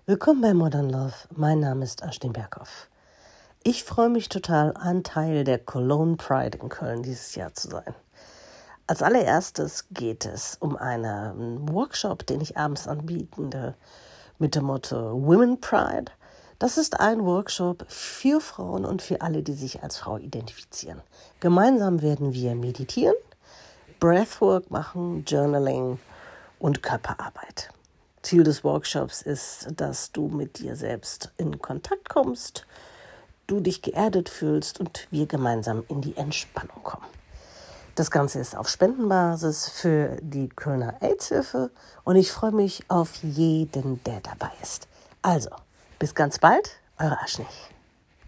Willkommen bei Modern Love. Mein Name ist Aschtin Berghoff. Ich freue mich total, ein Teil der Cologne Pride in Köln dieses Jahr zu sein. Als allererstes geht es um einen Workshop, den ich abends anbiete, mit dem Motto Women Pride. Das ist ein Workshop für Frauen und für alle, die sich als Frau identifizieren. Gemeinsam werden wir meditieren, Breathwork machen, Journaling und Körperarbeit. Ziel des Workshops ist, dass du mit dir selbst in Kontakt kommst, du dich geerdet fühlst und wir gemeinsam in die Entspannung kommen. Das Ganze ist auf Spendenbasis für die Kölner AIDS-Hilfe und ich freue mich auf jeden, der dabei ist. Also, bis ganz bald, eure Aschnich.